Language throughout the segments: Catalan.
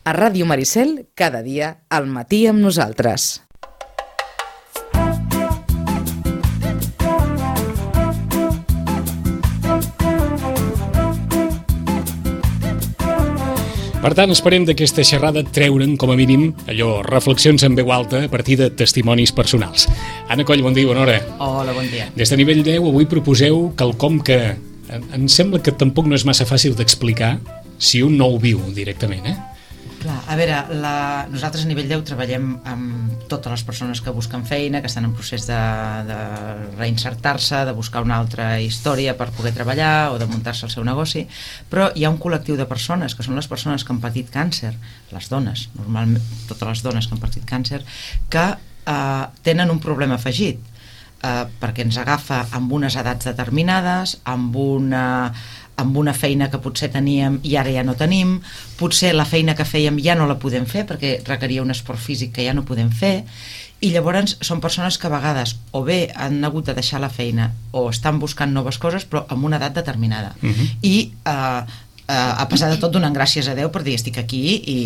A Ràdio Maricel, cada dia, al matí amb nosaltres. Per tant, esperem d'aquesta xerrada treure'n, com a mínim, allò, reflexions en veu alta a partir de testimonis personals. Anna Coll, bon dia, bona hora. Hola, bon dia. Des de nivell 10, avui proposeu quelcom que em sembla que tampoc no és massa fàcil d'explicar si un no ho viu directament, Clar, a veure, nosaltres a nivell 10 treballem amb totes les persones que busquen feina, que estan en procés de reinsertar-se, de buscar una altra història per poder treballar o de muntar-se el seu negoci, però hi ha un col·lectiu de persones, que són les persones que han patit càncer, les dones, normalment totes les dones que han patit càncer, que tenen un problema afegit, perquè ens agafa amb unes edats determinades, amb una feina que potser teníem i ara ja no tenim, potser la feina que fèiem ja no la podem fer perquè requeria un esforç físic que ja no podem fer, i llavors són persones que a vegades o bé han hagut de deixar la feina o estan buscant noves coses però amb una edat determinada. I a pesar de tot donant gràcies a Déu per dir estic aquí i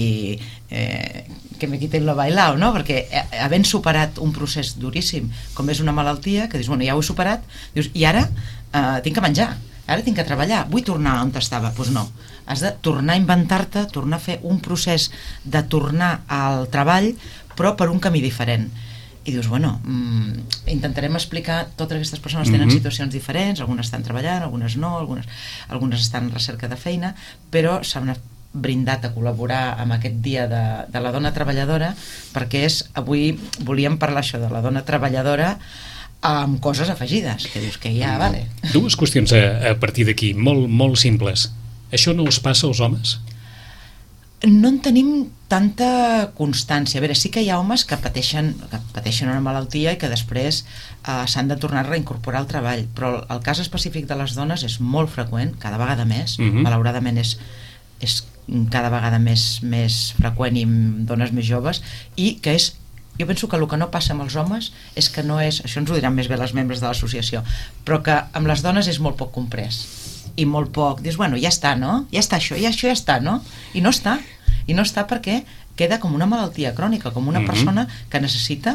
que me quiten lo bailao, no? Perquè havent superat un procés duríssim com és una malaltia, que dius, bueno, ja ho he superat, dius, i ara tinc que menjar, ara tinc que treballar, vull tornar on estava. Doncs no, has de tornar a inventar-te, tornar a fer un procés de tornar al treball, però per un camí diferent. I dius, bueno, intentarem explicar, totes aquestes persones tenen situacions diferents, algunes estan treballant, algunes no, algunes estan en recerca de feina, però s'han brindat a col·laborar amb aquest dia de la dona treballadora, perquè avui volíem parlar això de la dona treballadora amb coses afegides, que dius que ja vale. Dues qüestions a partir d'aquí, molt simples. Això no els passa als homes? No en tenim tanta constància. A veure, sí que hi ha homes que pateixen una malaltia i que després s'han de tornar a reincorporar al treball, però el cas específic de les dones és molt freqüent, cada vegada més, malauradament és cada vegada més freqüent i amb dones més joves, i que és, jo penso que el que no passa amb els homes és que no és, això ens ho diran més bé les membres de l'associació, però que amb les dones és molt poc comprès i molt poc, dius, bueno, ja està, no? Ja està això ja està, no? I no està perquè queda com una malaltia crònica, com una persona que necessita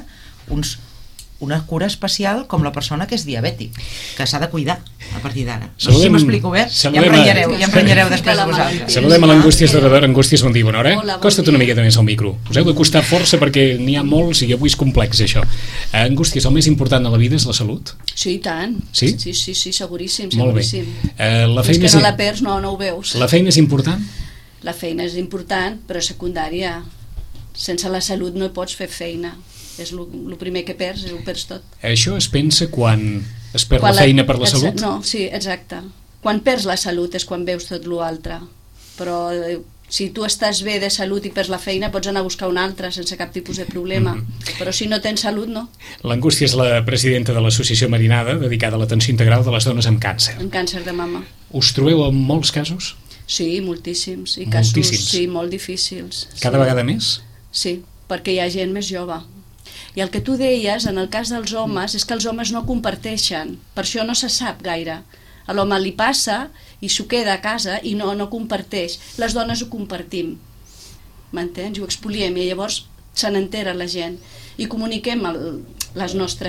una cura especial com la persona que és diabètic, que s'ha de cuidar a partir d'ara. No sé si m'explico bé, ja em renyareu després de vosaltres. Saludem a l'Angústies de Radar. Angústies, bon dia, bona hora. Costa't una miqueta més al micro. Us heu de costar força perquè n'hi ha molts i avui és complex, això. Angústies, el més important de la vida és la salut? Sí, i tant. Sí? Sí, seguríssim. Molt bé. És que no la perds, no ho veus. La feina és important? La feina és important, però secundària. Sense la salut no pots fer feina. És el primer que perds, ho perds tot. Això es pensa quan es perd la feina per la salut? No, sí, exacte. Quan perds la salut és quan veus tot l'altre. Però si tu estàs bé de salut i perds la feina, pots anar a buscar una altra sense cap tipus de problema. Però si no tens salut, no. L'Angústia és la presidenta de l'Associació Marinada, dedicada a l'atenció integral de les dones amb càncer. Amb càncer de mama. Us trobeu en molts casos? Sí, moltíssims. I casos, sí, molt difícils. Cada vegada més? Sí, perquè hi ha gent més jove. I el que tu deies, en el cas dels homes, és que els homes no comparteixen, per això no se sap gaire. A l'home li passa i s'ho queda a casa i no comparteix. Les dones ho compartim, m'entens? I ho expoliem i llavors se n'entera la gent. I comuniquem la nostra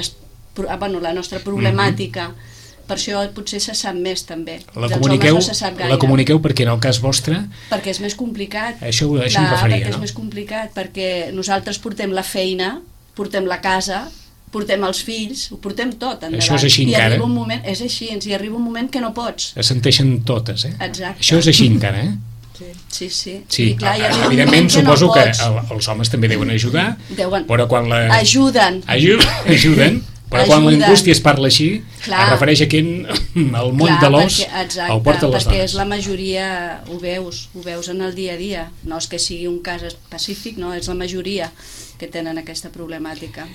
problemàtica. Per això potser se sap més també. La comuniqueu perquè en el cas vostre... Perquè és més complicat. Això em referia, no? És més complicat perquè nosaltres portem la feina, portem la casa, portem els fills, ho portem tot endavant. Això és així encara? És així, i arriba un moment que no pots. Assenteixen totes, Exacte. Això és així encara, Sí. Sí, clar, evidentment suposo que els homes també deuen ajudar, però quan la... Ajuden. Però quan l'Angústia es parla així, es refereix a que el moll de l'os el porten les dones. Perquè és la majoria, ho veus en el dia a dia. No és que sigui un cas específic, no, és la majoria que tenen aquesta problemàtica.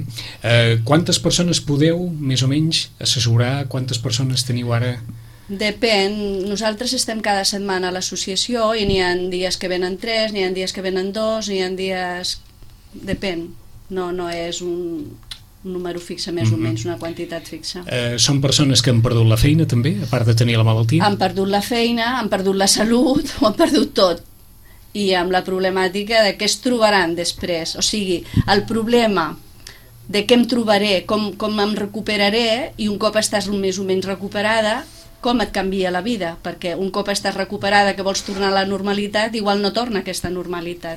Quantes persones podeu, més o menys, assessorar? Quantes persones teniu ara? Depèn. Nosaltres estem cada setmana a l'associació i n'hi ha dies que venen 3, n'hi ha dies que venen 2, n'hi ha dies... Depèn. No és un número fixe, més o menys, una quantitat fixa. Són persones que han perdut la feina també, a part de tenir la malaltia? Han perdut la feina, han perdut la salut, ho han perdut tot. i amb la problemàtica de què es trobaran després. O sigui, el problema de què em trobaré, com em recuperaré, i un cop estàs més o menys recuperada, com et canvia la vida, perquè un cop estàs recuperada que vols tornar a la normalitat, igual no torna aquesta normalitat.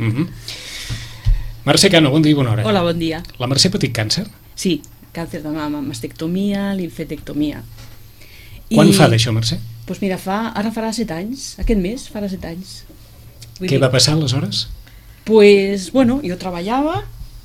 Mercè Cano, bon dia i bona hora. Hola, bon dia. La Mercè ha patit càncer? Sí, càncer de mama, mastectomia, linfetectomia. Quan fa d'això, Mercè? Doncs mira, ara farà 7 anys, aquest mes farà 7 anys. Què va passar aleshores? Doncs, bueno, jo treballava,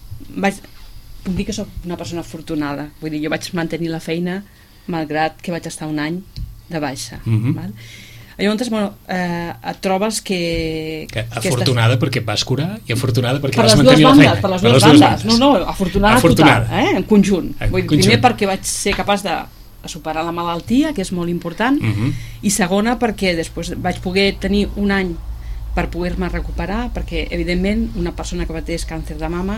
puc dir que sóc una persona afortunada, vull dir, jo vaig mantenir la feina malgrat que vaig estar un any de baixa. Val? Llavors, bueno, et trobes que afortunada perquè et vas curar i afortunada perquè per vas mantenir la feina. Per les dues bandes. No, afortunada total, en conjunt. Vull dir, primer perquè vaig ser capaç de superar la malaltia, que és molt important, i segona perquè després vaig poder tenir un any per poder-me recuperar, perquè evidentment una persona que pateix càncer de mama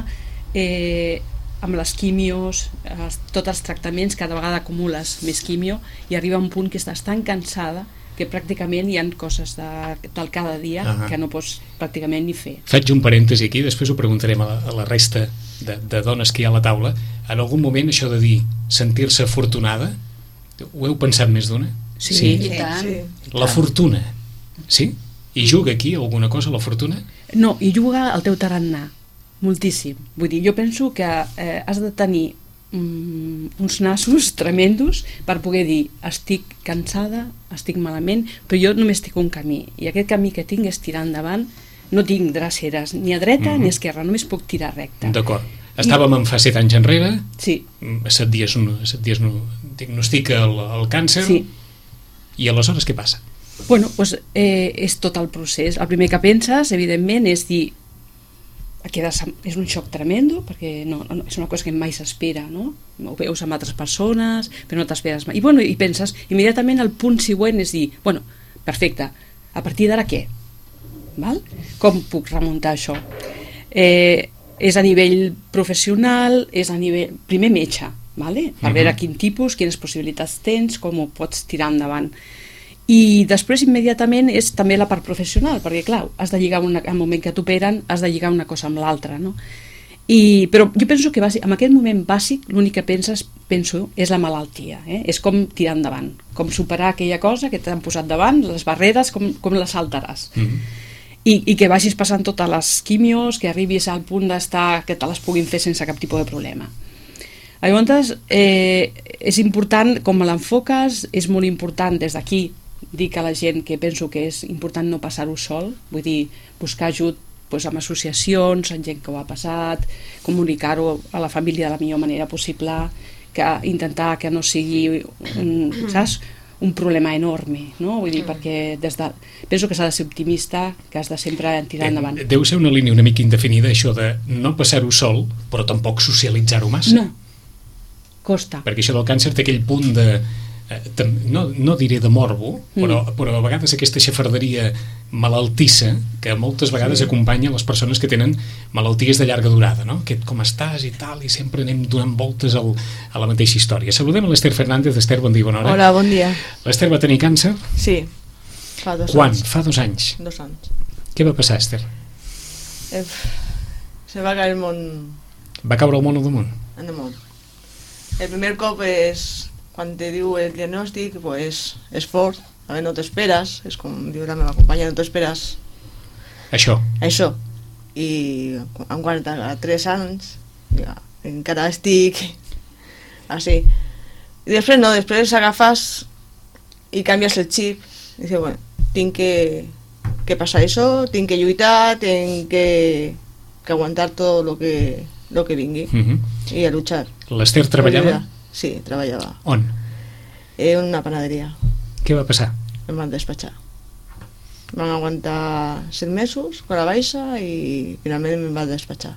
amb les quimios, tots els tractaments, cada vegada acumules més quimio i arriba un punt que estàs tan cansada que pràcticament hi ha coses del cada dia que no pots pràcticament ni fer. Faig un parèntesi aquí, després ho preguntarem a la resta de dones que hi ha a la taula. En algun moment això de dir sentir-se afortunada, ho heu pensat més d'una? Sí. I tant. La fortuna, sí? I juga aquí alguna cosa, la fortuna? No, i juga el teu tarannà, moltíssim. Vull dir, jo penso que has de tenir uns nassos tremendos per poder dir estic cansada, estic malament, però jo només tinc un camí, i aquest camí que tinc és tirar endavant, no tinc dreceres ni a dreta ni a esquerra, només puc tirar recte. D'acord. Estàvem en fa 7 anys enrere, sí. A 7 dies diagnostica el càncer, sí. I aleshores què passa? Bueno, doncs és tot el procés. El primer que penses, evidentment, és dir és un xoc tremendo, perquè no, és una cosa que mai s'espera, no? Ho veus amb altres persones, però no t'esperes mai. I penses, immediatament el punt següent és dir, bueno, perfecte, a partir d'ara què? Val? Com puc remuntar això? És a nivell professional, és a nivell... Primer metge, vale? Per veure quin tipus, quines possibilitats tens, com ho pots tirar endavant. I després immediatament és també la part professional, perquè clar, has de lligar al moment que t'operen, has de lligar una cosa amb l'altra, no? Però jo penso que en aquest moment bàsic l'únic que penso és la malaltia, és com tirar endavant, com superar aquella cosa que t'han posat davant, les barreres, com les saltaràs. I que vagis passant totes les quimios, que arribis al punt d'estar, que te les puguin fer sense cap tipus de problema. Llavors, és important com l'enfoques, és molt important des d'aquí dic a la gent que penso que és important no passar-ho sol, vull dir, buscar ajut amb associacions, amb gent que ho ha passat, comunicar-ho a la família de la millor manera possible, intentar que no sigui un problema enorme, no? Vull dir, perquè penso que s'ha de ser optimista, que has de sempre tirar endavant. Deu ser una línia una mica indefinida, això de no passar-ho sol, però tampoc socialitzar-ho massa. No, costa. Perquè això del càncer té aquell punt de... no diré de morbo, però a vegades aquesta xafarderia malaltissa que moltes vegades acompanya les persones que tenen malalties de llarga durada, no? Que com estàs i tal, i sempre anem donant voltes a la mateixa història. Saludem a l'Ester Fernández. Esther, bon dia, bona hora. Hola, bon dia. L'Ester va tenir càncer? Sí, fa 2 anys. Quan? Fa 2 anys. 2 anys. Què va passar, Esther? Se va caure el món... Va caure el món al damunt? En el món. El primer cop és... Quan te diu el diagnòstic, pues, és fort, a veure, no t'esperes, és com diu la meva companya, no t'esperes això. I en 43 anys ja, encara estic així. I després agafes i canvies el xip i dius, bueno, tinc que passar això, tinc que lluitar, tinc que aguantar tot lo que vingui i a luchar. L'Ester treballava? Sí, treballava. On? En una panaderia. Què va passar? Em van despatxar. Van aguantar 7 mesos con la baixa i finalment em van despatxar.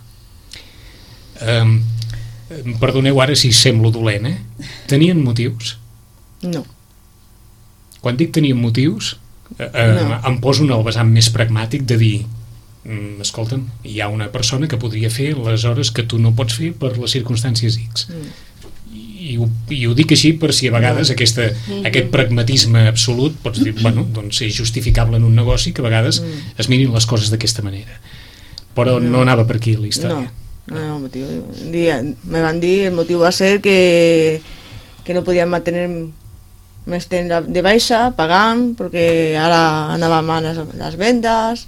Perdoneu ara si semblo dolent, Tenien motius? No. Quan dic tenien motius, em poso en el vessant més pragmàtic de dir escolta'm, hi ha una persona que podria fer les hores que tu no pots fer per les circumstàncies X. I i ho dic així per si a vegades aquest pragmatisme absolut pots dir, bueno, doncs és justificable en un negoci que a vegades es mirin les coses d'aquesta manera, però no anava per aquí la història. No, el motiu. Me van dir, el motiu va ser que no podíem mantenir més temps de baixa, pagant, perquè ara anàvem a les vendes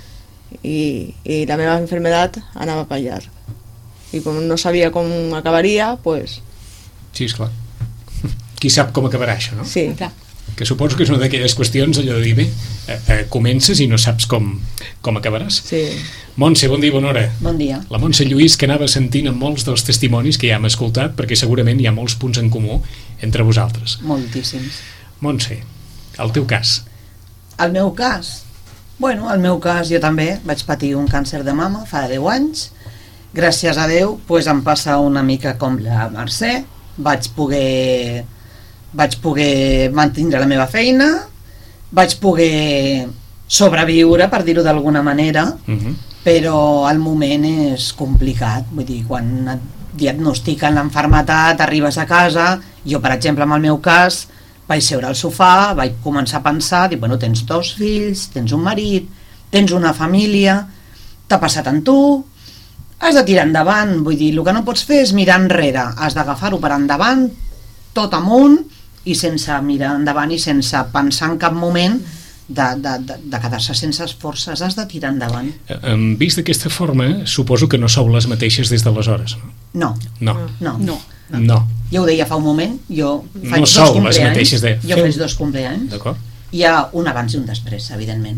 i la meva enfermedad anava a fallar. I com no sabia com acabaria, pues... Sí, esclar. Qui sap com acabarà això, no? Sí. Clar. Que suposo que és una d'aquelles qüestions, allò de dir, bé, comences i no saps com acabaràs. Sí. Montse, bon dia i bona hora. Bon dia. La Montse Lluís, que anava sentint en molts dels testimonis que ja hem escoltat, perquè segurament hi ha molts punts en comú entre vosaltres. Moltíssims. Montse, el teu cas. El meu cas? Bueno, el meu cas jo també vaig patir un càncer de mama fa 10 anys. Gràcies a Déu, pues, em passa una mica com la Mercè. Vaig poder mantenir la meva feina, vaig poder sobreviure, per dir-ho d'alguna manera, però el moment és complicat. Vull dir, quan et diagnostiquen l'enfermetat, arribes a casa, jo, per exemple, en el meu cas, vaig seure al sofà, vaig començar a pensar, dic, bueno, tens 2 fills, tens un marit, tens una família, t'ha passat en tu, has de tirar endavant, vull dir, el que no pots fer és mirar enrere, has d'agafar-ho per endavant, tot amunt, i sense mirar endavant i sense pensar en cap moment de quedar-se sense forces, has de tirar endavant. Vist d'aquesta forma, suposo que no sou les mateixes des d'aleshores, no? No. No. Jo ho deia fa un moment, jo faig No 2 sou les compleanys, mateixes de... jo faig 2 compleanys, D'acord. hi ha un abans i un després, evidentment.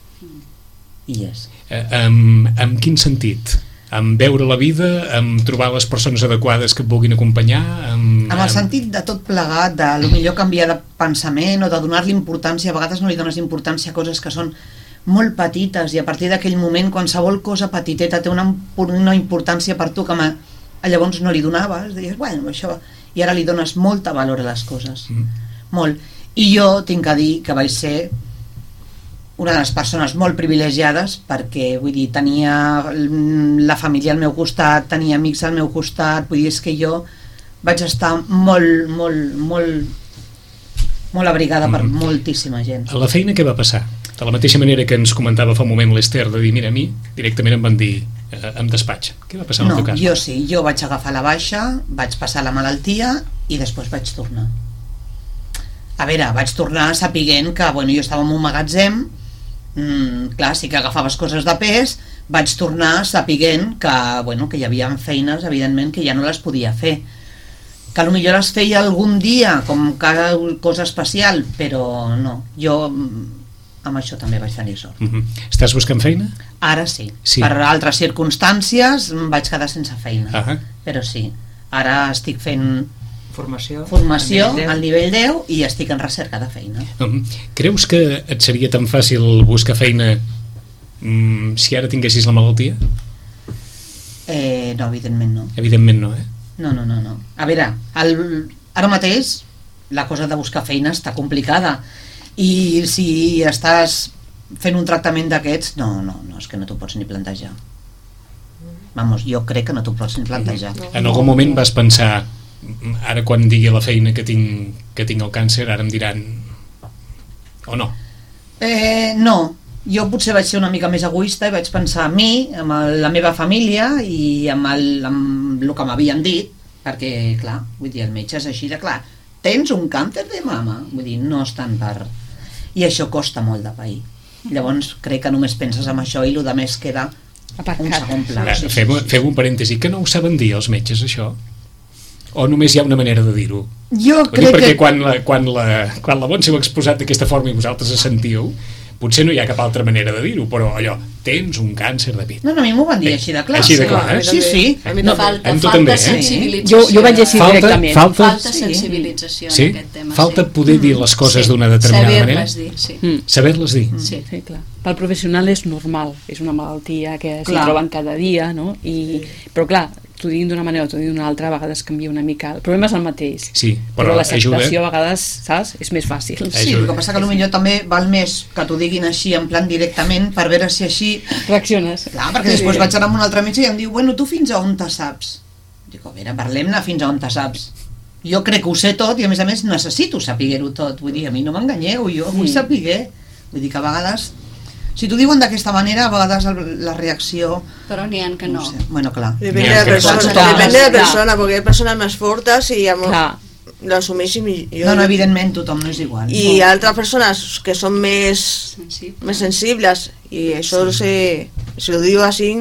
I és. En quin sentit? En veure la vida, en trobar les persones adequades que et vulguin acompanyar? En el sentit de tot plegat, de lo millor canviar de pensament o de donar-li importància. A vegades no li dones importància a coses que són molt petites i a partir d'aquell moment qualsevol cosa petiteta té una importància per tu que llavors no li donaves, deies, bueno, això... I ara li dones molta valor a les coses. Molt. I jo tinc que dir que vaig ser una de les persones molt privilegiades perquè, vull dir, tenia la família al meu costat, tenia amics al meu costat, vull dir, és que jo vaig estar molt abrigada per moltíssima gent. A la feina què va passar? De la mateixa manera que ens comentava fa un moment l'Ester, de dir, mira, a mi directament em van dir em despatx. Què va passar en el teu cas? Jo sí, jo vaig agafar la baixa, vaig passar la malaltia i després vaig tornar. A veure, vaig tornar sapiguent que, bueno, jo estava en un magatzem, clar, sí que agafaves coses de pes, vaig tornar sapiguent que, bueno, que hi havia feines, evidentment, que ja no les podia fer. Que potser les feia algun dia, com cada cosa especial, però no. Jo amb això també vaig tenir sort. Estàs buscant feina? Ara sí. Per altres circumstàncies vaig quedar sense feina. Però sí, ara estic fent formació al nivell 10 i estic en recerca de feina. Creus que et seria tan fàcil buscar feina si ara tinguessis la malaltia? No, evidentment no. Evidentment no, eh? No. A veure, ara mateix la cosa de buscar feina està complicada i si estàs fent un tractament d'aquests, no, és que no t'ho pots ni plantejar. Vamos, jo crec que no t'ho pots ni plantejar. En algun moment vas pensar, ara quan digui a la feina que tinc el càncer, ara em diran o no? No, jo potser vaig ser una mica més egoista i vaig pensar en mi, en la meva família i amb el que m'havien dit, perquè clar, vull dir, el metge és així de clar, tens un càncer de mama, vull dir, no estan per... I això costa molt de pair. Llavors crec que només penses en això i el que més queda un segon pla. Fem un parèntesi, que no ho saben dir els metges això? O només hi ha una manera de dir-ho? Jo crec perquè quan la Montse ho ha exposat d'aquesta forma i vosaltres se sentiu, potser no hi ha cap altra manera de dir-ho, però allò, tens un càncer de pit. No, a mi m'ho van dir així de clar. Així de clar, eh? Sí. Falta sensibilització. Jo vaig llegir directament. Falta sensibilització en aquest tema. Falta poder dir les coses d'una determinada manera. Saber-les dir, sí. Sí, clar. Pel professional és normal, és una malaltia que s'hi troben cada dia, no? Però clar, t'ho diguin d'una manera o t'ho diguin d'una altra, a vegades canvia una mica. El problema és el mateix. Sí, però l'acceptació a vegades, saps? És més fàcil. Sí, el que passa que potser també val més que t'ho diguin així en plan directament per veure si així... Reacciones. Clar, perquè després vaig anar amb un altre metge i em diu, bueno, tu fins a on te saps? Dic, a veure, parlem-ne fins a on te saps. Jo crec que ho sé tot i a més necessito saber-ho tot. Vull dir, a mi no m'enganyeu, jo vull saber. Vull dir que a vegades, si t'ho diuen d'aquesta manera, a vegades la reacció... Però n'hi ha que no. sé. Bueno, clar. Depende de la persona, depende de la persona, porque hay personas más fuertes y Clar. lo assumeix millor. No, evidentment, tothom no és igual. Y altres persones que són més Sensible. sensibles y eso se lo digo así.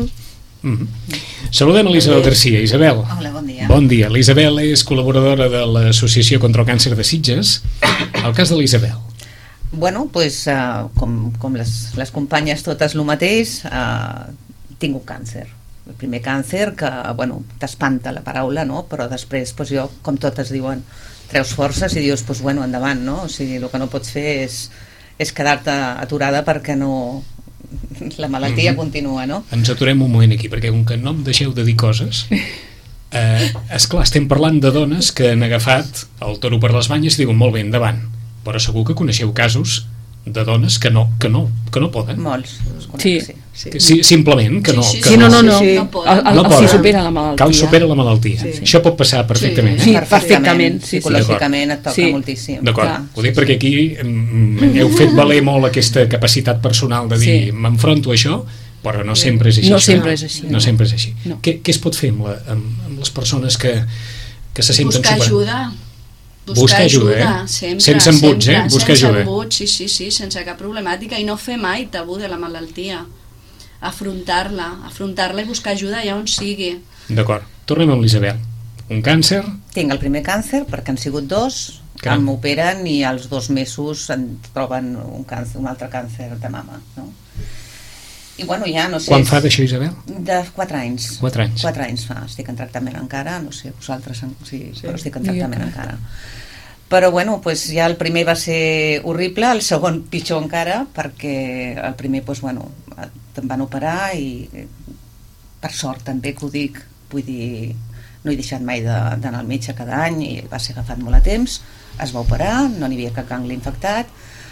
Saludem a l'Isabel Garcia. Isabel, Hola, bon dia. bon dia. L'Isabel és col·laboradora de l'Associació contra el Càncer de Sitges. El cas de l'Isabel. Bueno, pues, com les companyes totes el mateix, tinc un càncer. El primer càncer que, bueno, t'espanta la paraula, no? Però després, pues, jo, com totes diuen, treus forces i dius, pues, bueno, endavant, no? O sigui, el que no pots fer és quedar-te aturada perquè no... la malaltia continua, no? Ens aturem un moment aquí, perquè com que no em deixeu de dir coses... esclar, estem parlant de dones que han agafat el toro per les banyes i diuen, molt bé, endavant. Però segur que coneixeu casos de dones que no poden. Molts, els conec, Sí. Sí, simplement, que no. Sí, que Sí, no. Sí. No poden. No poden. Si supera la malaltia. Cal supera la malaltia. Això pot passar perfectament. Sí, perfectament. Sí, sí. Psicològicament et toca Sí. moltíssim. D'acord, Clar. ho dic perquè aquí heu fet valer molt aquesta capacitat personal de dir, Sí. m'enfronto a això, però no sempre és així. No sempre és així. No sempre és així. No. Què es pot fer amb les persones que se senten Buscar superades? ajuda. Buscar ajuda, sempre, sense embuts, sempre, buscar sense ajuda. embuts, sí, sense cap problemàtica, i no fer mai tabú de la malaltia. Afrontar-la i buscar ajuda allà on sigui. D'acord, tornem amb l'Isabel. Un càncer, Tinc el primer càncer perquè han sigut dos, Caram. m'operen i als 2 mesos em troben un altre càncer de mama, no? I bueno, ja no sé... quan fa d'això, Isabel? De 4 anys. 4 anys. 4 anys fa, estic en tractament encara, no sé, vosaltres sí, però estic en tractament encara. Però bueno, pues ja el primer va ser horrible, el segon pitjor encara, perquè el primer, pues bueno, em van operar i per sort també que ho dic, vull dir, no he deixat mai d'anar al metge cada any i va ser agafat molt a temps, es va operar, no n'hi havia cap gangli infectat,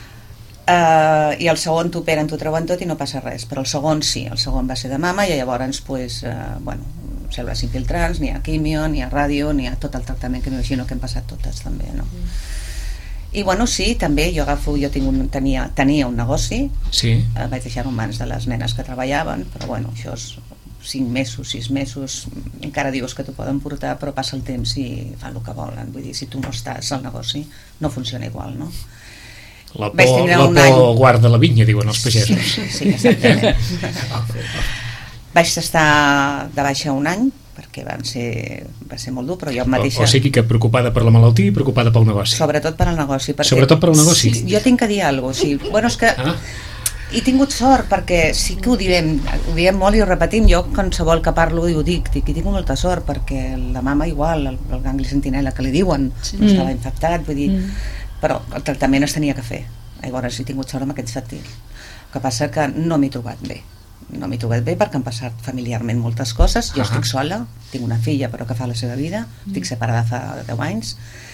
i el segon t'operen, t'ho treuen tot i no passa res, però el segon sí, el segon va ser de mama i llavors pues, bueno, cèl·lules infiltrants, n'hi ha quimio, n'hi ha ràdio, n'hi ha tot el tractament que m'imagino que hem passat totes també, no? I bueno, sí, també jo tenia un negoci, Sí. vaig deixar-ho en mans de les nenes que treballaven, però bueno, això és 5 mesos, 6 mesos, encara dius que t'ho poden portar, però passa el temps i fan el que volen, vull dir, si tu no estàs al negoci no funciona igual, no? La Vaig por, tindre la un por any. guarda la vinya, diuen els pagesos. Sí, exactament. Vaig estar de baixa un any perquè va ser molt dur, però jo mateixa... O sigui que preocupada per la malaltia i preocupada pel negoci. Sobretot per al negoci. Perquè, Sobretot per al negoci? Sí, jo tinc que dir alguna cosa. Sí. Bueno, és que he tingut sort perquè sí que ho diem molt i ho repetim. Jo qualsevol que parlo i ho dic, i tinc molta sort perquè la mama igual, el gangli sentinel·la que li diuen, no estava infectat, vull dir, però el tractament es tenia que fer. Llavors he tingut sort en aquest sentit. El que passa que no m'he trobat bé. No m'he trobat bé perquè han passat familiarment moltes coses. Jo estic sola, tinc una filla però que fa la seva vida, estic separada fa 10 anys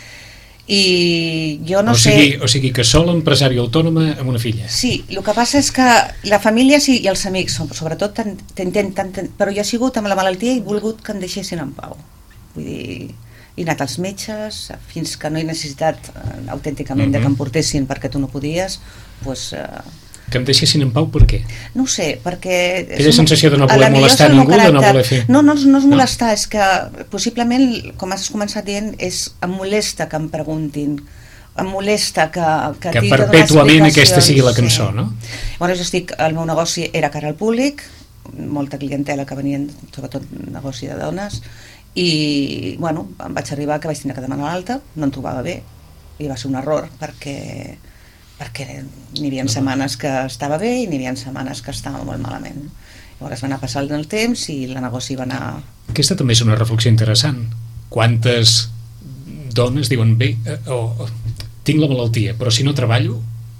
i jo no sé... O sigui que sol empresària autònoma amb una filla. Sí, el que passa és que la família sí, i els amics sobretot t'intenten, però jo he sigut amb la malaltia i he volgut que em deixessin en pau. Vull dir, he anat als metges fins que no he necessitat autènticament de que em portessin perquè tu no podies, doncs... Que em deixessin en pau per què? No ho sé, perquè... Aquella sensació de no voler molestar ningú, de no voler fer... No és molestar, és que possiblement, com has començat dient, em molesta que em preguntin, em molesta que perpètuament aquesta sigui la cançó, no? Bueno, el meu negoci era cara al públic, molta clientela que venien, sobretot negoci de dones, i bueno, em vaig arribar que vaig tenir que demanar l'alta, no em trobava bé, i va ser un error perquè n'hi havia setmanes que estava bé i n'hi havia setmanes que estava molt malament. Llavors va anar passant el temps i el negoci va anar... Aquesta també és una reflexió interessant. Quantes dones diuen, bé, tinc la malaltia, però si no treballo,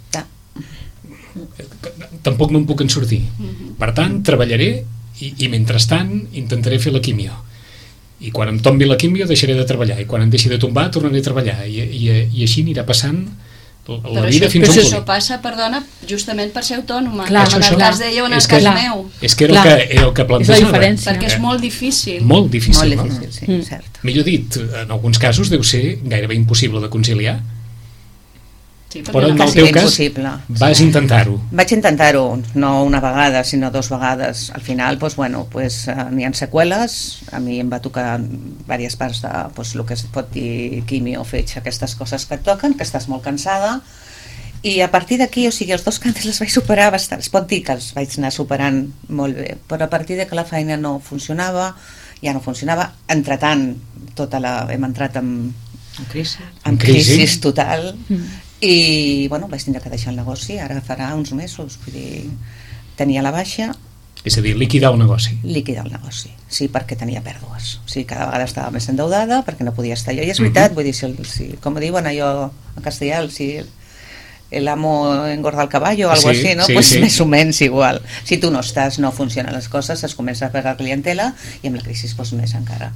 tampoc me'n puc en sortir. Per tant, treballaré i mentrestant intentaré fer la quimio. I quan em tombi la quimio deixaré de treballar, i quan em deixi de tombar tornaré a treballar, i així anirà passant La vida fins a un però punt. això passa, perdona, justament per ser autònoma. Clar, Com en el cas d'ella o en el cas meu. És que era el que plantejava. És la diferència. Perquè és molt difícil. Molt difícil, Molt difícil, sí, cert. Millor dit, en alguns casos deu ser gairebé impossible de conciliar, Sí, però en el Quasi teu cas impossible. vas intentar-ho. Vaig intentar-ho, no una vegada, sinó 2 vegades. Al final, n'hi ha seqüeles. A mi em va tocar diverses parts de el que es pot dir quimio, fetge, aquestes coses que et toquen, que estàs molt cansada. I a partir d'aquí, o sigui, els 2 càncers els vaig superar bastant. Es pot dir que els vaig anar superant molt bé, però a partir de que la feina no funcionava, ja no funcionava. Entretant, hem entrat en crisi total. I vaig tindre que deixar el negoci. Ara farà uns mesos, vull dir, tenia la baixa. És a dir, liquidar el negoci. Liquidar el negoci, sí, perquè tenia pèrdues. O sigui, cada vegada estava més endeudada perquè no podia estar jo. I és veritat, vull dir, com diuen allò en castellà, si el amo engorda el caballo o algo Sí, así, ¿no? sí, Pues sí. més o menys igual. Si tu no estàs, no funcionen les coses, es comença a pagar clientela i amb la crisi més encara.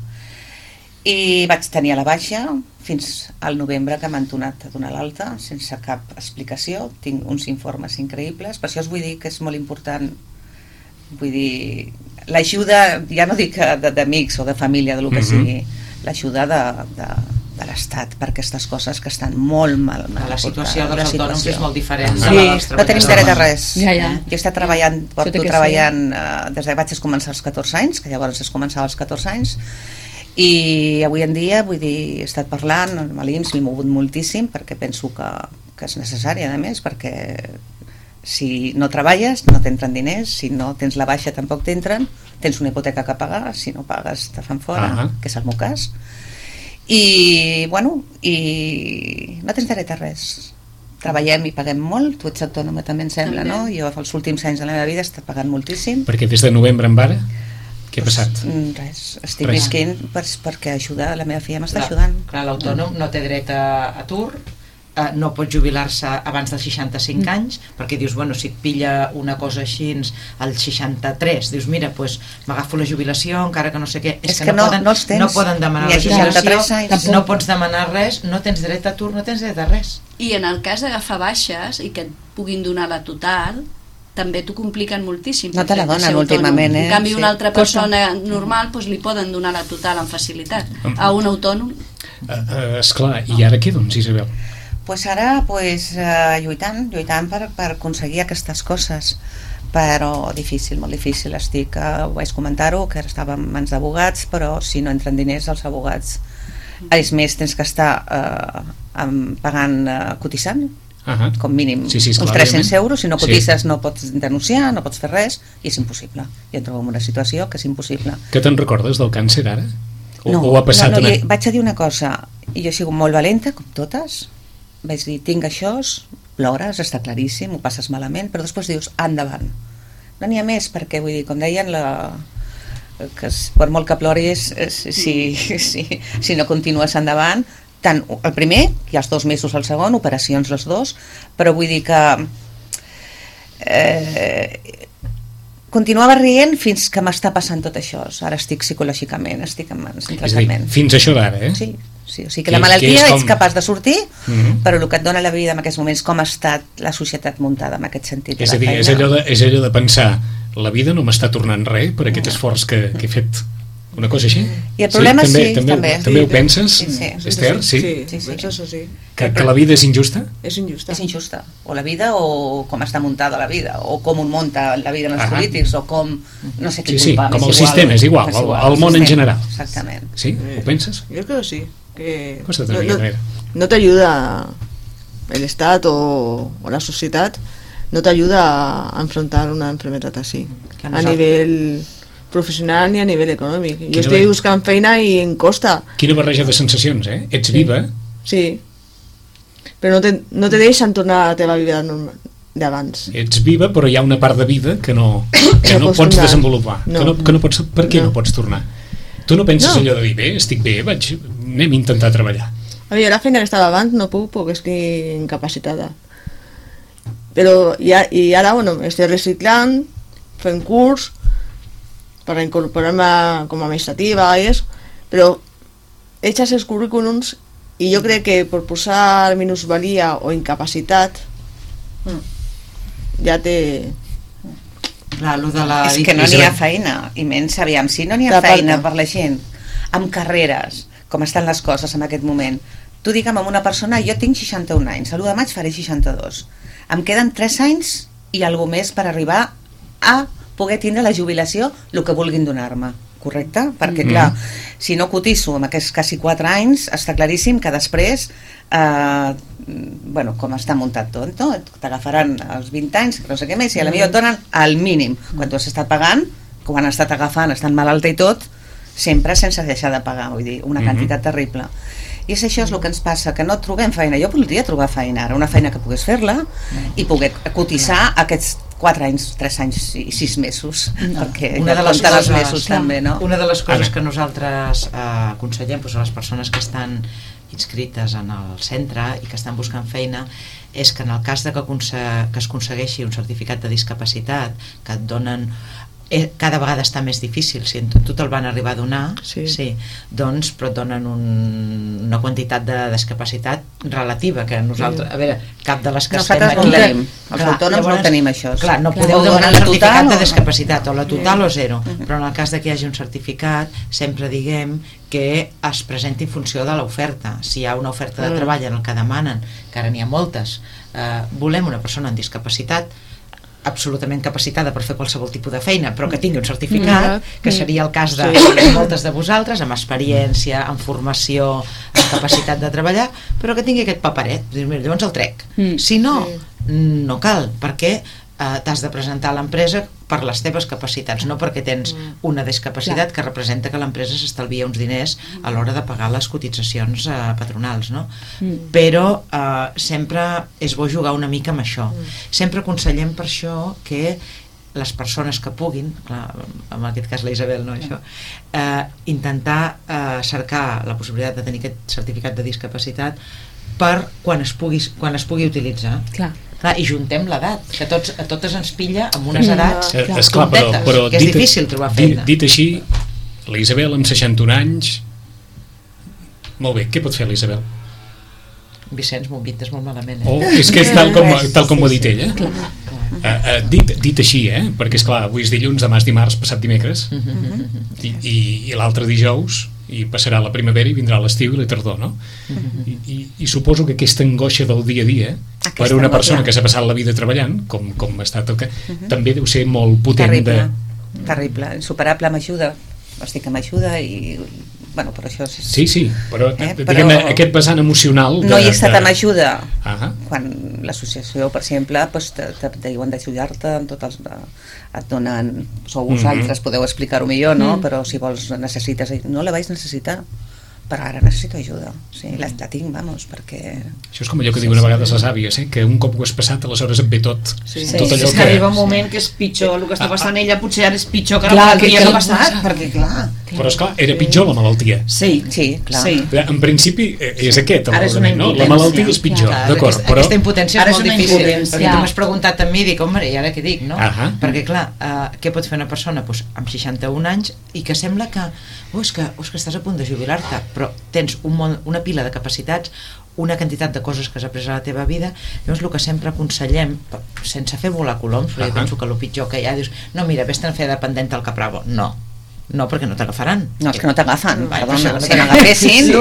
I vaig tenir a la baixa fins al novembre, que m'han tornat a donar l'alta sense cap explicació. Tinc uns informes increïbles, per això us vull dir que és molt important, vull dir, l'ajuda, ja no dic d'amics o de família, de lo que sigui, l'ajuda de l'Estat per aquestes coses que estan molt mal. La situació portades. dels autònoms és molt diferent de Sí, la dels no tenim dret a res. Ja. Jo he estat treballant, Això té que treballant des que vaig començar als 14 anys, que llavors es començava als 14 anys, i avui en dia, vull dir, he estat parlant amb l'IMSS, m'he mogut moltíssim perquè penso que és necessari, a més, perquè si no treballes no t'entren diners, si no tens la baixa tampoc t'entren, tens una hipoteca que pagar, si no pagues te fan fora, que és el meu cas. I no tens dret a res. Treballem i paguem molt, tu ets autònoma també em sembla, no? Jo els últims anys de la meva vida he estat pagant moltíssim. Perquè des de novembre en vara, què ha passat? Res, estic Res. visquent perquè la meva filla m'està ajudant. Clar, l'autònom no té dret a atur, no pot jubilar-se abans dels 65 anys, perquè dius, bueno, si et pilla una cosa així als 63, dius, mira, doncs m'agafo la jubilació, encara que no sé què. És que no els tens, no poden demanar la jubilació, no pots demanar res, no tens dret a atur, no tens dret a res. I en el cas d'agafar baixes i que et puguin donar la total, també t'ho compliquen moltíssim. No te la donen últimament, En canvi, una altra persona normal li poden donar la total amb facilitat. A un autònom... Esclar, i ara què, doncs, Isabel? Pues ara, lluitant per aconseguir aquestes coses, però difícil, molt difícil. Vaig comentar-ho, que estava en mans d'abogats, però si no entren diners els abogats, és més, tens que estar pagant, cotitzant, com mínim uns 300 euros. Si no cotitzes no pots denunciar, no pots fer res, i és impossible. Jo em trobo en una situació que és impossible. Que te'n recordes del càncer ara? No, ha passat vaig a dir una cosa, jo he sigut molt valenta, com totes, vaig dir, tinc això, plores, està claríssim, ho passes malament, però després dius, endavant. No n'hi ha més, perquè, vull dir, com deien, que per molt que ploris, si no continues endavant, tant el primer, i els 2 mesos el segon, operacions els 2, però vull dir que continuava rient fins que m'està passant tot això. Ara estic psicològicament, estic en mans, en tractament. Fins això d'ara, eh? Sí, o sigui que la malaltia ets capaç de sortir, però el que et dona la vida en aquests moments, com ha estat la societat muntada en aquest sentit. És a dir, és allò de pensar, la vida no m'està tornant res per aquest esforç que he fet. Una cosa així? I el problema també. També ho penses, Esther? Sí. Penso sí. Que la vida és injusta? És injusta. És injusta. O la vida, o com està muntada la vida, o com un munta la vida en els polítics, o com... no sé què culpa. Com el sistema, és igual, el món en general. Exactament. Sí? Ho penses? Yo creo que sí. Que no te ayuda el Estado o la sociedad, no te ayuda a enfrentar una enfermedad así, a nivel professional ni a nivell econòmic. Jo estic buscant feina i em costa. Quina barreja de sensacions, eh? Ets viva. Sí, però no te deixen tornar a la teva vida d'abans. Ets viva, però hi ha una part de vida que no pots desenvolupar. Per què no pots tornar? Tu no penses allò de dir, bé, estic bé, anem a intentar treballar? A mi, la feina que estava abans no puc perquè estic incapacitada. Però, i ara, bueno, estic reciclant, fent curs, per incorporar-me com a administrativa i això, però echas els currículums I jo crec que per posar minusvalia o incapacitat ja té... Clar, lo de la... És que no n'hi ha feina, i menys, aviam, si no n'hi ha feina per la gent amb carreres, com estan les coses en aquest moment, tu digue'm amb una persona, jo tinc 61 anys, a l'1 de maig faré 62, em queden 3 anys i alguna més per arribar a poder tindre la jubilació el que vulguin donar-me, correcte? Perquè clar, si no cotizo amb aquests quasi 4 anys, està claríssim que després bueno, com està muntat tot, no? T'agafaran els 20 anys, no sé què més, i a la millor et donen al mínim, quan tu has estat pagant, com han estat agafant, estan malalta i tot, sempre sense deixar de pagar, vull dir, una quantitat terrible. I és això és el que ens passa, que no trobem feina. Jo voldria trobar feina ara, una feina que pogués fer-la i poder cotitzar aquests 4 anys, 3 anys i 6 mesos, perquè una de les coses, mesos també, no? Una de les coses que nosaltres aconsellem a les persones que estan inscrites en el centre i que estan buscant feina és que en el cas de que es aconsegueixi un certificat de discapacitat que et donen cada vegada està més difícil, si tu te'l van arribar a donar, sí, doncs, però et donen una quantitat de discapacitat relativa, que nosaltres, a veure, cap de les que estem aquí... No tenim, els autònoms no tenim això. Clar, no podeu demanar el certificat de discapacitat, o la total o zero, però en el cas de que hi hagi un certificat, sempre diguem que es presenti en funció de l'oferta. Si hi ha una oferta de treball en el que demanen, que ara n'hi ha moltes, volem una persona amb discapacitat, absolutament capacitada per fer qualsevol tipus de feina, però que tingui un certificat, que seria el cas de moltes de vosaltres, amb experiència, amb formació, amb capacitat de treballar, però que tingui aquest paperet. Llavors el trec. Si no, no cal, perquè t'has de presentar a l'empresa per les teves capacitats, no perquè tens una discapacitat que representa que l'empresa s'estalvia uns diners a l'hora de pagar les cotitzacions patronals, no? Però sempre és bo jugar una mica amb això. Sempre aconsellem per això que les persones que puguin, clar, en aquest cas la Isabel, no, això, intentar cercar la possibilitat de tenir aquest certificat de discapacitat per quan es pugui utilitzar. Clar, i juntem l'edat, que a totes ens pilla amb unes edats tontetes, que és difícil trobar feina. Dit així, la Isabel amb 61 anys, molt bé, què pot fer la Isabel? Vicenç, m'ho invites molt malament. És que és tal com ho ha dit ella. Dit així, perquè esclar, avui és dilluns, demà és dimarts, passat dimecres, i l'altre dijous, i passarà la primavera i vindrà l'estiu i la tardor, no? I suposo que aquesta angoixa del dia a dia per a una persona que s'ha passat la vida treballant, com ha estat el que... també deu ser molt potent. Terrible, insuperable, m'ajuda, estic amb ajuda i... bueno, per això... Sí, però diguem, aquest vessant emocional... No hi he estat amb ajuda. Quan l'associació, per exemple, te diuen d'ajudar-te amb tots els... et donen... sou vosaltres, podeu explicar-ho millor, no? Però si vols, necessites... no la vaig necessitar, però ara necessito ajuda. Sí, la tinc, vamos, perquè... Això és com allò que diuen a vegades les àvies, que un cop ho has passat, aleshores et ve tot. Tot allò és que arriba un moment que és pitjor, el que està passant ella potser ara és pitjor que la malaltia que ha passat, perquè clar... Però esclar, era pitjor la malaltia. Sí, clar. En principi és aquest el raonament, no? La malaltia és pitjor, d'acord, però... Aquesta impotència és molt difícil, perquè tu m'has preguntat a mi, dic, home, i ara què dic, no? Perquè clar, què pot fer una persona amb 61 anys i que sembla que és que estàs a punt de jubilar-te, però tens una pila de capacitats, una quantitat de coses que has après a la teva vida. Llavors el que sempre aconsellem, sense fer volar coloms, perquè jo penso que el pitjor que hi ha, dius, no, mira, vés-te'n a fer dependent al Capravo. No, perquè no t'agafaran. No, és que no t'agafen, perdona, si n'agafessin,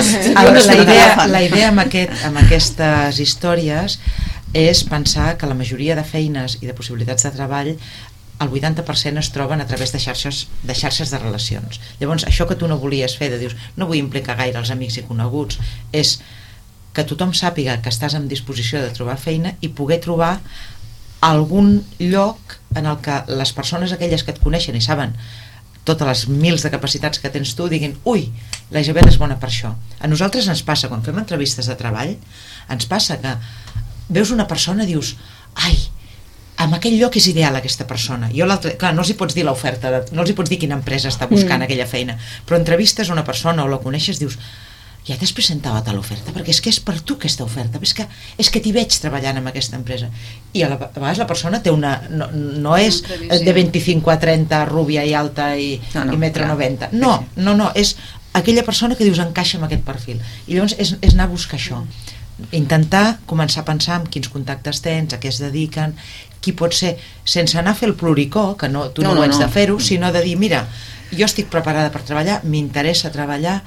la idea amb aquestes històries és pensar que la majoria de feines i de possibilitats de treball el 80% es troben a través de xarxes de relacions. Llavors, això que tu no volies fer, de dius, no vull implicar gaire els amics i coneguts, és que tothom sàpiga que estàs en disposició de trobar feina i poder trobar algun lloc en el que les persones aquelles que et coneixen i saben totes les mils de capacitats que tens tu, diguin, ui, la Isabel és bona per això. A nosaltres ens passa, quan fem entrevistes de treball, ens passa que veus una persona i dius, ai, en aquell lloc és ideal aquesta persona. Clar, no els hi pots dir l'oferta, no els hi pots dir quina empresa està buscant aquella feina, però entrevistes una persona o la coneixes, dius, ja t'has presentat a tal oferta, perquè és que és per tu aquesta oferta, és que t'hi veig treballant en aquesta empresa. I a vegades la persona té no és de 25 a 30, rúbia i alta i metro 90. No, és aquella persona que dius encaixa amb aquest perfil. I llavors és anar a buscar això. Intentar començar a pensar en quins contactes tens, a què es dediquen, qui pot ser, sense anar a fer el pluricó, que tu no ets de fer-ho, sinó de dir, mira, jo estic preparada per treballar, m'interessa treballar,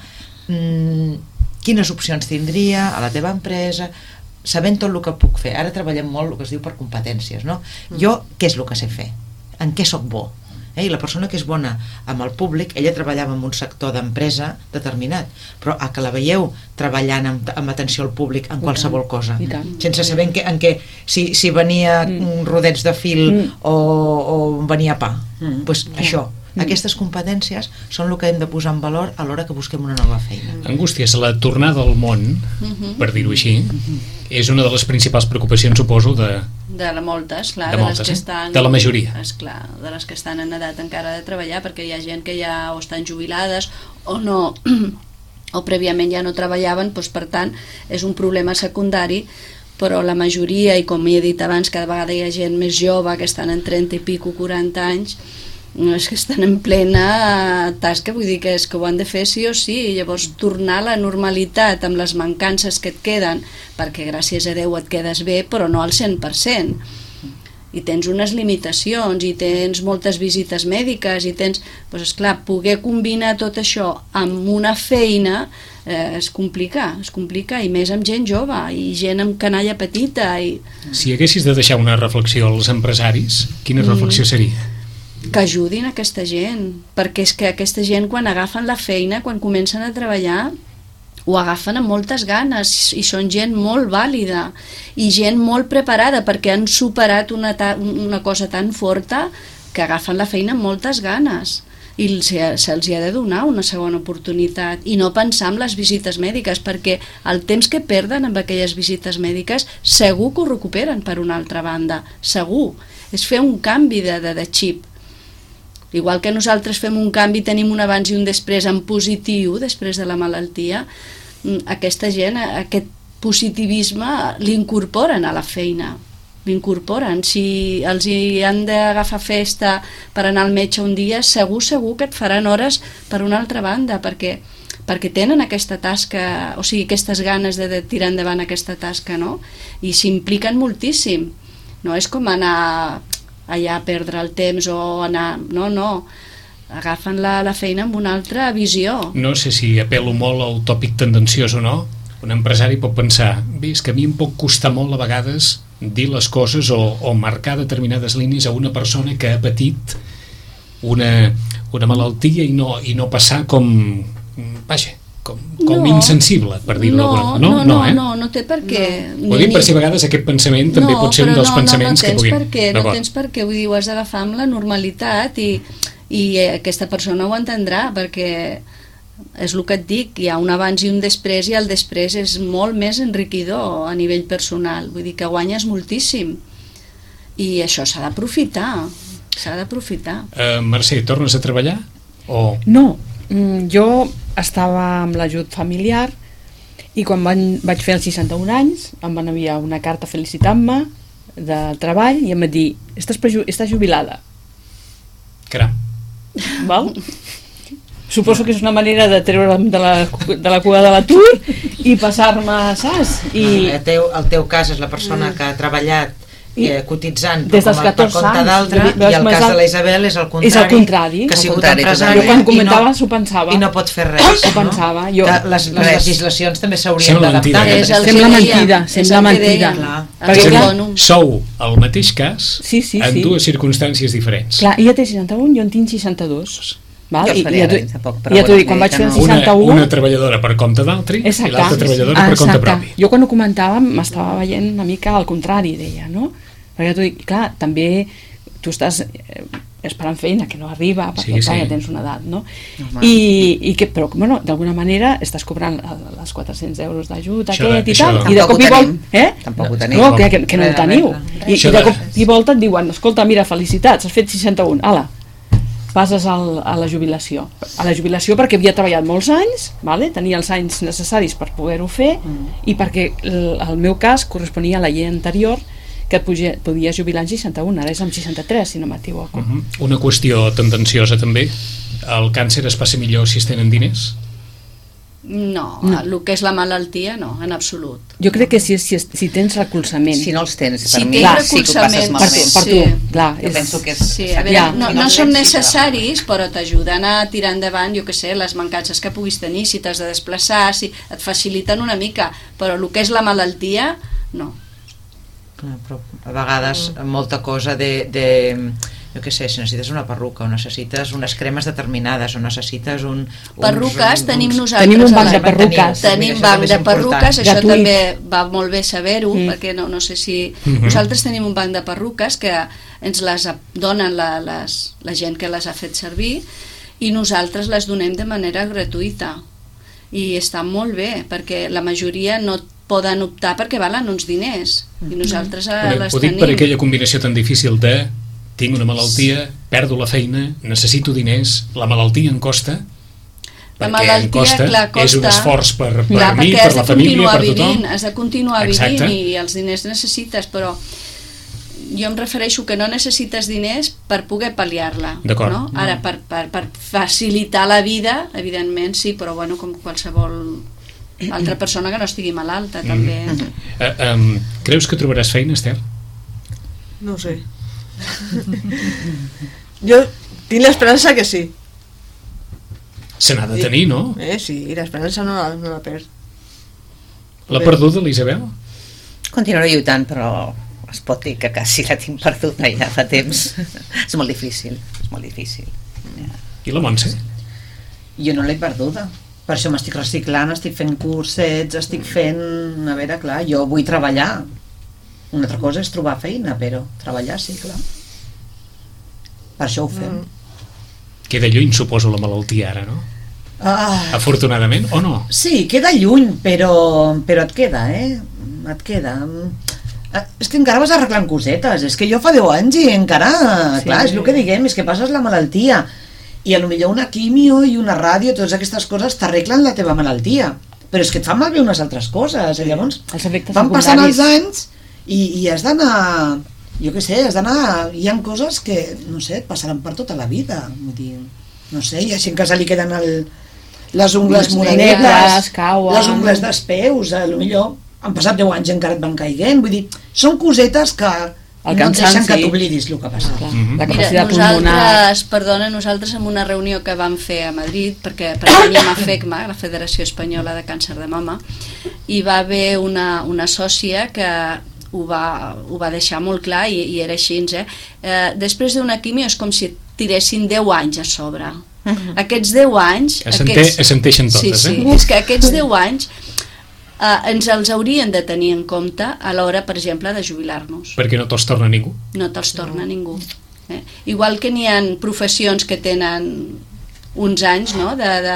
quines opcions tindria a la teva empresa, sabent tot el que puc fer. Ara treballem molt el que es diu per competències, no? Jo, què és el que sé fer? En què sóc bo? I la persona que és bona amb el públic, ella treballava en un sector d'empresa determinat, però a que la veieu treballant amb atenció al públic en qualsevol cosa, sense saber en què si venia rodets de fil o venia pa, doncs això. Aquestes competències són el que hem de posar en valor a l'hora que busquem una nova feina. Angústies, la tornada al món, per dir-ho així, és una de les principals preocupacions, suposo, de moltes, clar, de moltes, les que estan, de la majoria. Esclar, de les que estan en edat encara de treballar, perquè hi ha gent que ja o estan jubilades o no, o prèviament ja no treballaven, doncs per tant és un problema secundari, però la majoria, i com he dit abans, cada vegada hi ha gent més jove que estan en 30 i pico, 40 anys, és que estan en plena tasca, vull dir que és que ho han de fer sí o sí, i llavors tornar a la normalitat amb les mancances que et queden, perquè gràcies a Déu et quedes bé, però no al 100%, i tens unes limitacions, i tens moltes visites mèdiques, i tens, doncs esclar, poder combinar tot això amb una feina es complica, i més amb gent jove, i gent amb canalla petita. Si haguessis de deixar una reflexió als empresaris, quina reflexió seria? Que ajudin aquesta gent, perquè és que aquesta gent quan agafen la feina, quan comencen a treballar, ho agafen amb moltes ganes, i són gent molt vàlida i gent molt preparada perquè han superat una cosa tan forta que agafen la feina amb moltes ganes, i se'ls ha de donar una segona oportunitat i no pensar en les visites mèdiques, perquè el temps que perden amb aquelles visites mèdiques segur que ho recuperen per una altra banda, segur. És fer un canvi de xip. Igual que nosaltres fem un canvi, tenim un abans i un després en positiu, després de la malaltia, aquesta gent, aquest positivisme l'incorporen a la feina, l'incorporen. Si els han d'agafar festa per anar al metge un dia, segur que et faran hores per una altra banda, perquè tenen aquesta tasca, o sigui, aquestes ganes de tirar endavant aquesta tasca, no? I s'impliquen moltíssim. No és com anar allà a perdre el temps o anar... No, agafen la feina amb una altra visió. No sé si apel·lo molt al tòpic tendenciós o no. Un empresari pot pensar, bé, és que a mi em pot costar molt a vegades dir les coses o marcar determinades línies a una persona que ha patit una malaltia i no passar com... Vaja, com insensible, per dir-ho d'alguna manera. No té per què. Ho dic per si a vegades aquest pensament també pot ser un dels pensaments que puguin... No tens per què, vull dir, ho has d'agafar amb la normalitat i aquesta persona ho entendrà, perquè és el que et dic, hi ha un abans i un després, i el després és molt més enriquidor a nivell personal, vull dir que guanyes moltíssim, i això s'ha d'aprofitar. Mercè, tornes a treballar? No, jo estava amb l'ajut familiar i quan vaig fer els 61 anys em van enviar una carta felicitant-me del treball i em van dir, estàs jubilada. Caram. Val? Suposo que és una manera de treure'm de la cua de l'atur i passar-me, saps? El teu cas és la persona que ha treballat cotitzant des dels 14 per compte d'altre, i el cas de la Isabel és el contrari, que ha sigut empresària jo quan comentaves ho pensava i no pot fer res. Les legislacions també s'haurien d'adaptar. Sembla mentida. Sou el mateix cas en dues circumstàncies diferents. Clar, ella té 61, jo en tinc 62. Ja t'ho dic, quan vaig fer el 61 una treballadora per compte d'altri i l'altra treballadora per compte propi. Jo quan ho comentàvem m'estava veient una mica al contrari d'ella, no? Perquè t'ho dic, clar, també tu estàs esperant feina que no arriba perquè ja tens una edat, no? Però bueno, d'alguna manera estàs cobrant els 400 euros d'ajut aquest i tal, i de cop i volta tampoc ho tenim, que no ho teniu, i de cop i volta et diuen, escolta, mira, felicitats, has fet 61, ala, passes a la jubilació. A la jubilació perquè havia treballat molts anys, tenia els anys necessaris per poder-ho fer, i perquè el meu cas corresponia a la llei anterior que et podies jubilar en 61, ara és amb 63, si no m'equivoco. Una qüestió tendenciosa també, el càncer es passa millor si es tenen diners? No, el que és la malaltia, no, en absolut. Jo crec que si tens recolzament. Si no els tens, Si per mi tens sí que ho passes recolzament, malament. Per tu, clar. Jo penso que és... Sí, a veure, Ja. no són necessaris, però t'ajuden a tirar endavant, jo què sé, les mancances que puguis tenir, si t'has de desplaçar, si et faciliten una mica, però el que és la malaltia, no. Clar, però a vegades molta cosa jo què sé, si necessites una perruca o necessites unes cremes determinades o necessites Perruques tenim nosaltres. Tenim un banc a la- de perruques. Tenim banc de perruques, això Gratuït. també va molt bé saber-ho, perquè no sé si... Nosaltres tenim un banc de perruques que ens les donen la gent que les ha fet servir i nosaltres les donem de manera gratuïta. I està molt bé, perquè la majoria no poden optar perquè valen uns diners i nosaltres les Ho dic tenim. per aquella combinació tan difícil de tinc una malaltia, perdo la feina, necessito diners, la malaltia em costa, La perquè malaltia, em costa, clar, costa. és un esforç per Clar, mi, perquè per has la de família, continuar per tothom. vivint, has de continuar Exacte. vivint i els diners necessites, però jo em refereixo que no necessites diners per poder pal·liar-la. D'acord. No? Ara, per facilitar la vida, evidentment sí, però bueno, com qualsevol altra persona que no estigui malalta, també. Creus que trobaràs feina, Esther? No ho sé. Jo tinc l'esperança que sí. Se n'ha de tenir, no? Sí, l'esperança no la perd. La perduda, l'Isabel? Continuaré lluitant, però es pot dir que quasi la tinc perduda ja fa temps. És molt difícil, és molt difícil. I la Montse? Jo no l'he perduda. Per això m'estic reciclant, estic fent cursets, estic fent... A veure, clar, jo vull treballar. Una altra cosa és trobar feina, però treballar sí, clar. Per això ho fem. Queda lluny, suposo, la malaltia ara, no? Afortunadament, o no? Sí, queda lluny, però et queda, et queda. És que encara vas arreglant cosetes, és que jo fa 10 anys i encara, Sí. clar, és el que diguem, és que passes la malaltia i potser una quimio i una ràdio, totes aquestes coses t'arreglen la teva malaltia, però és que et fan malbé unes altres coses, i llavors Els efectes van passant els secundaris. anys i has d'anar, jo què sé, hi ha coses que, no sé, et passaran per tota la vida, vull dir, no sé, hi ha gent que se li queden les ungles Les morenetes, negres, cauen. les ungles dels peus, potser han passat 10 anys i encara et van caiguent, vull dir, són cosetes que El no et deixen cansanci. que t'oblidis el que ha passat. Clar, Mhm. la Mira, capacitat pulmonar. nosaltres en una reunió que vam fer a Madrid, perquè pertanyem a FECMA, la Federació Espanyola de Càncer de Mama, hi va haver una sòcia que ho va deixar molt clar i era així, després d'una quimio és com si et tiressin 10 anys a sobre. Aquests 10 anys... Assenteixen totes, sí, és que aquests 10 anys ens els haurien de tenir en compte a l'hora, per exemple, de jubilar-nos. Perquè no te'ls torna ningú. No te'ls torna ningú. Igual que n'hi ha professions que tenen uns anys, no?,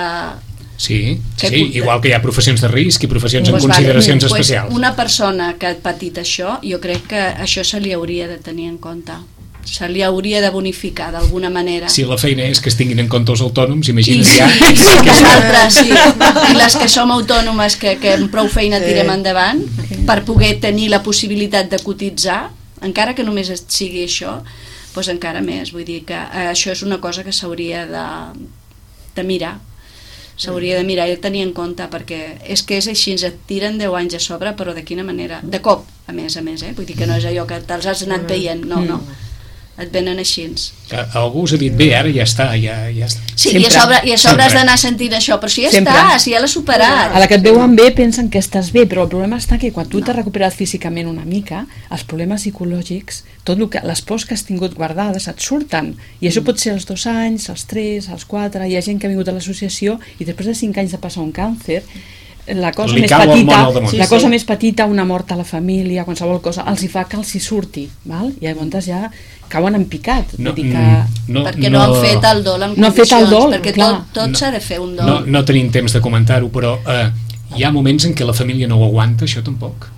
Sí, Que sí, puc- igual que hi ha professions de risc i professions amb Doncs consideracions vale, especials. Una persona que ha patit això, jo crec que això se li hauria de tenir en compte. Se li hauria de bonificar d'alguna manera. Si la feina és que es tinguin en compte els autònoms, I imagina't sí, ja. i nosaltres, sí. I les que som autònomes que amb prou feina tirem endavant per poder tenir la possibilitat de cotitzar, encara que només sigui això, doncs encara més. Vull dir que això és una cosa que s'hauria de mirar. S'hauria de mirar i de tenir en compte, perquè és que és així, ens et tiren 10 anys a sobre, però de quina manera? De cop, a més, vull dir que no és allò que te'ls has anat veient, no. Et venen així. Algú us ha dit, bé, ara ja està, ja està. Sí, Sempre. i a sobre has d'anar sentint això, però si ja Sempre. està, si ja l'has superat. A la que et veuen bé pensen que estàs bé, però el problema està que quan tu t'has recuperat físicament una mica, els problemes psicològics, les pors que has tingut guardades et surten, i això pot ser als 2 anys, als 3, als 4, hi ha gent que ha vingut a l'associació i després de 5 anys de passar un càncer, la cosa Li més cau el petita, món al damunt. la cosa més petita, una mort a la família, qualsevol cosa, els hi fa que els hi surti, val? I llavors ja cauen en picat. No, Vull dir que... Perquè no han fet el dol en No han fet el condicions, dol, perquè clar. tot s'ha de fer un dol. No tenim temps de comentar-ho, però hi ha moments en què la família no ho aguanta, això tampoc.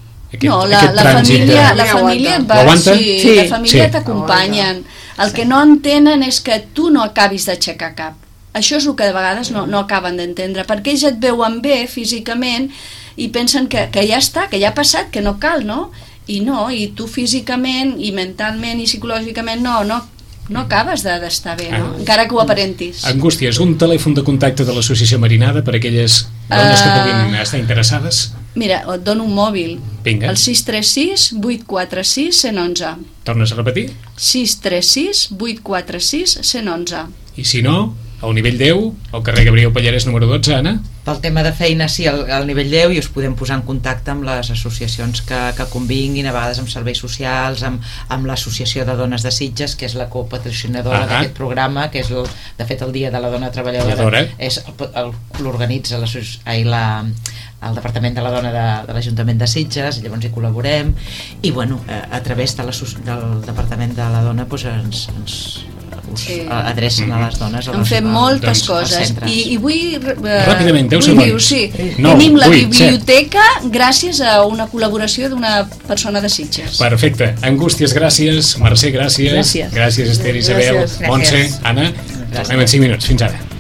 La família Ho aguanta? Sí, la família Sí. t'acompanyen. El que no entenen és que tu no acabis d'aixecar cap. Això és el que de vegades no acaben d'entendre, perquè ells et veuen bé físicament i pensen que ja està, que ja ha passat, que no cal, no? I no, i tu físicament i mentalment i psicològicament no no acabes d'estar bé, no? Encara que ho aparentis. Angústies, un telèfon de contacte de l'Associació Marinada per a aquelles dones que puguin estar interessades? Mira, et dono un mòbil. Vinga. El 636 846 111. Tornes a repetir? 636 846 111. I si no, al nivell 10, al carrer Gabriel Pallarès número 12, Anna? Pel tema de feina, sí, al nivell 10, i us podem posar en contacte amb les associacions que convinguin, a vegades amb serveis socials, amb l'Associació de Dones de Sitges, que és la copatrocinadora d'aquest programa, que és, de fet, el Dia de la Dona Treballadora. És l'organitza el Departament de la Dona de l'Ajuntament de Sitges, i llavors hi col·laborem, i bueno, a través del Departament de la Dona doncs us adrecen a les dones. Han fet moltes coses i vull ràpidament, 10 segons. Tenim la biblioteca gràcies a una col·laboració d'una persona de Sitges. Perfecte. Angústies, gràcies. Mercè, gràcies. Gràcies, Esther, Isabel, Montse, Anna. Tornem en 5 minuts. Fins ara.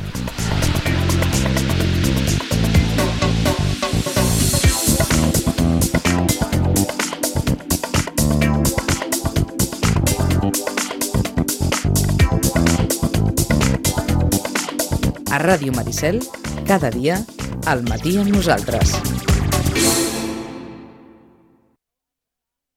A Ràdio Maricel, cada dia, al matí amb nosaltres.